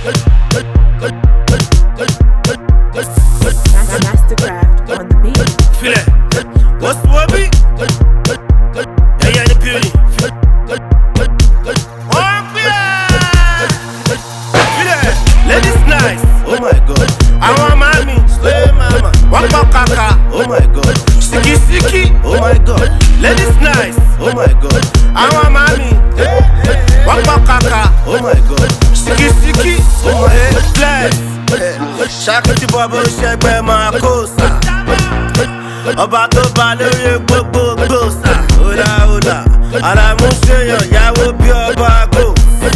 Mastercraft on the beat. Feel it. What's the word beat? Yeah, the beauty. Feel it. Ladies nice. Oh my god. I want mommy. Slay mama. Waka kaka. Oh my god. Siki siki. Oh my god. Ladies nice. Oh my god. I want mommy. Waka kaka. Oh my god. Siki siki. Oh my god. Flex. Shakti babo shegbe ma kosa. Ọba tó bá lórí gbogbo gbòòsà. Ọ̀là ara mú ṣèyàn yàwó bí ọba gbò.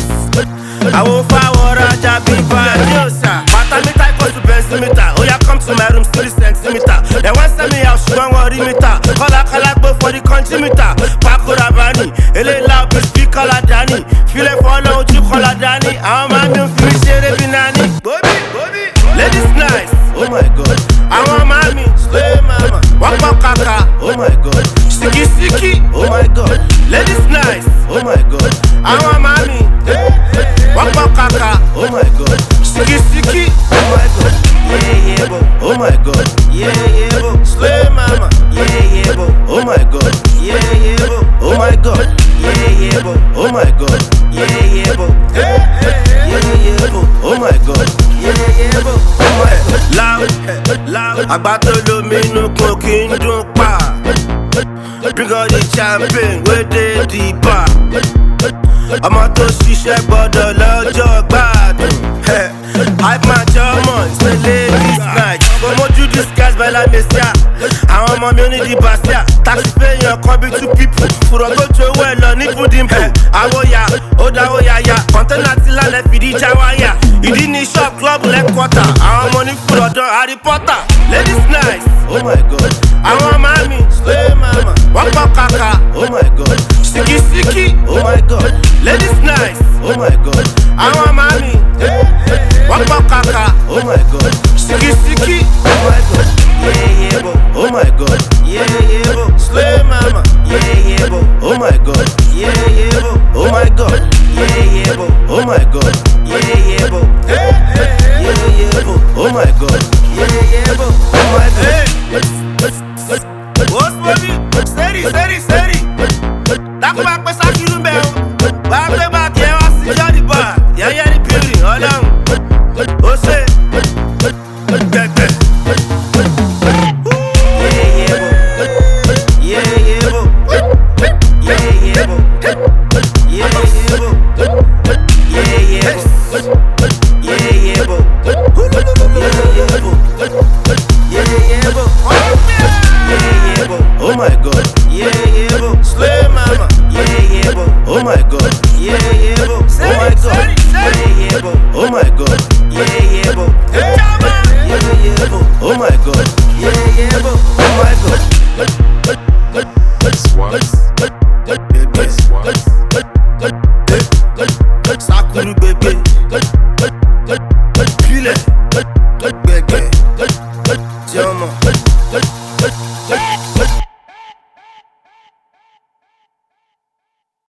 Àwọn fáwọn rajà bí bàdíòsà. Pàtàmítà equals to bẹ́ńsímítà. Oya come to my room 3 centimeter. Dem wan send me out ṣùgbọ́n wọ́n rí mítà. Kọ́lákọ́lá gbó for the country meter. Pákó Rabani, eléyìí bí speaker Ládàáni. Filẹ̀ fọ́nà ojú kọ́lá dání. Àwọn máa ń bí fi mí ṣeré bí nání. Bóbí, ladies nice, oh my god. Àwọn máa mi, slay mama. Waka kaka, oh my god. Siki siki, oh my god. Ladies nice, oh my god. Àwọn máa mi, waka kaka, oh my god. Siki siki, oh my god. Yeah, bo, oh my god. Yeah, bo, slay mama. Yeah, bo, oh my god. Yeah, bo, oh my god. Yeah, bo, oh my god. Yeah, bo, yeah, bo, oh my god. Yeah, bo, oh my god. Loud, àgbà tó lómi inú kò kí n dún pa. Bring all the champagne wey dey the bar. Ọmọ tó ṣiṣẹ́ gbọ́dọ̀ lọ́jọ́ gbádùn. Hype man jọmọ ṣe ladies night. Kò mójú disguise bẹ́lá mẹ́síà. Àwọn ọmọ mi ò ní di bàṣíà. Taxi fẹ́yàn kan bí 2 people. Fùrọ̀ tó ju owó ẹ̀ lọ ní fúdìmpù. Àwòyà ó dáwó yáyà. Kọ̀ńténà ti lálẹ́ fìdí já wáyà. Ìdí ní shop club lẹ́kọ̀ọ́tà. Àwọn ọmọ ní fùrọ̀ dán Harry Potter. Ladies nice, oh my god. Àwọn máa mi, slay mama. Waka kaka, oh my god. Siki siki, oh my god. Ladies nice, oh my god. Àwọn máa mi, waka kaka, oh my god. Siki siki, oh my god. Yeah, bo, oh my god. Yeah, bo, slay mama. Yeah, bo, oh my god. Yeah, bo, oh my god. Yeah, bo, oh my god. Yeah, bo, yeah, bo, oh my god. Yeah, bo, oh my god. What's money? Steady. Dákú bá pẹ́ sákìrú mbẹ́ o. Bá gbé báàgì ẹ wá sí jọ́dí bá. Yẹ́yẹ́ ní pírì ọlọ́run. Ó ṣe gbẹ̀gbẹ̀. Yeah, bo.